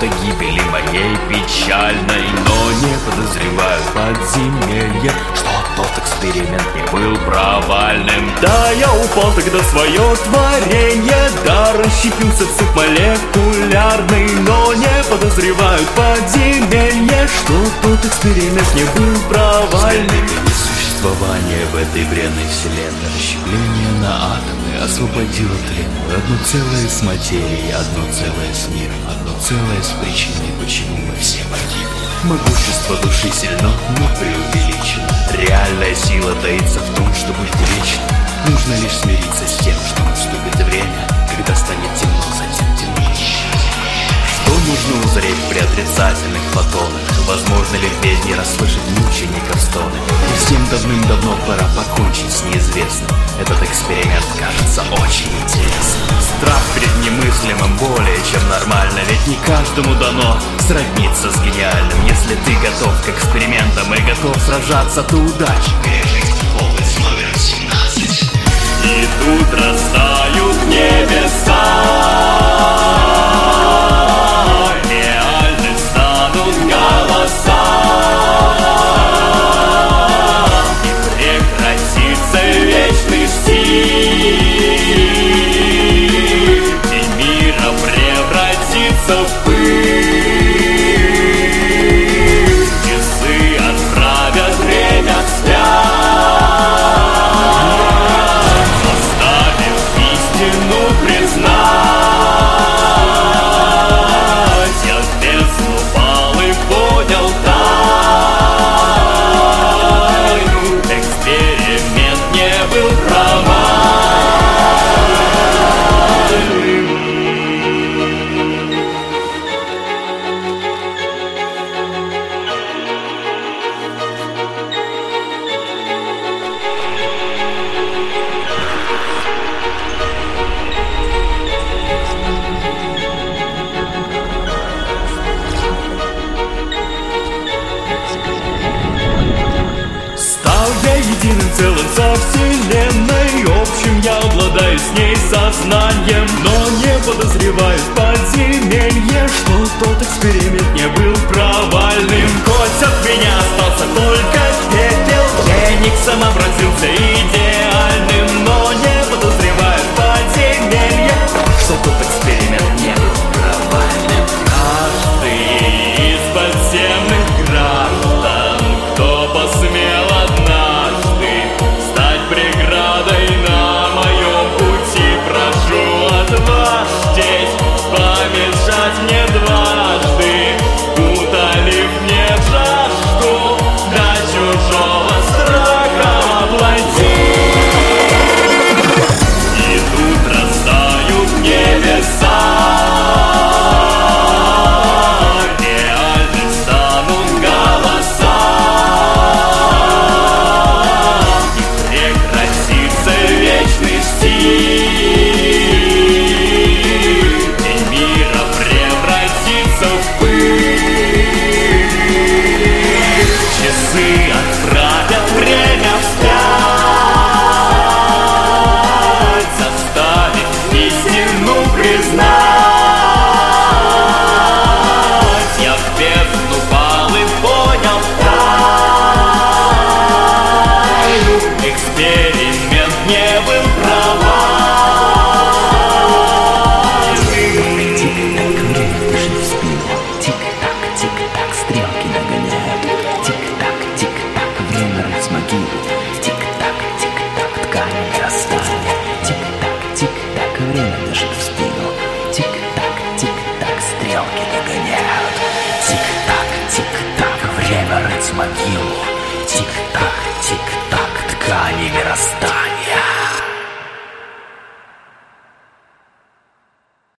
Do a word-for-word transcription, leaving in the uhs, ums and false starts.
Дата гибели моей печальной, но не подозревают подземелья, что тот эксперимент не был провальным. Да, я упал тогда в свое творение, да, расщепился в суп молекулярный, но не подозревают подземелья, что тот эксперимент не был провальным. Существование в этой бренной вселенной, расщепление на атомы освободило тлен. Одно целое с материей, одно целое с миром, одно целое с причиной, почему мы все погибли. Могущество души сильно, но преувеличено. Реальная сила таится в том, что быть вечным. Нужно лишь смириться с тем, что наступит время, когда станет темно, затем темнее. Что нужно узреть при отрицательных фотонах? Возможно ли в бездне расслышать мучеников стоны? И всем давным-давно пора покончить с неизвестным. Этот эксперимент кажется очень интересным. Страх перед немыслимым более чем нормально, ведь не каждому дано сродниться с гениальным. Если ты готов к экспериментам и готов сражаться, то удачи. Область номер семнадцать. И тут растают небеса. В пыль часы отправят время вспять, заставив истину признать. Я в бездну пал и понял тайну. Эксперимент не был провальным. Единым целым со вселенной, общим я обладаю с ней сознанием, но не подозреваю подземелье, что тот эксперимент не был провальным. Хоть от меня остался только пепел, Фениксом обратился идеальным, но не подозреваю подземелье, что тот эксперимент не был провальным. Каждый из подземных граждан, кто посмел преградой на моем пути, прошу от вас честь помешать мне дважды, утолив мне жажду до чужого страха обладать. И тут растают небеса, реальны станут голоса. Вечный стиль, день мира превратится в пыль. Часы отправят время вспять, заставив истину признать. Я в бездну пал и понял тайну. Эксперимент не был провальным. Тик-так, время дышит в спину. Тик-так, тик-так, стрелки догоняют. Тик-так, тик-так, время рыть могилу. Тик-так, тик-так, ткани растают. Тик-так, тик-так, время дышит в спину. Тик-так, тик-так, стрелки догоняют. Тик-так, тик-так, время рыть могилу. Тик-так, тик-так, ткани растают.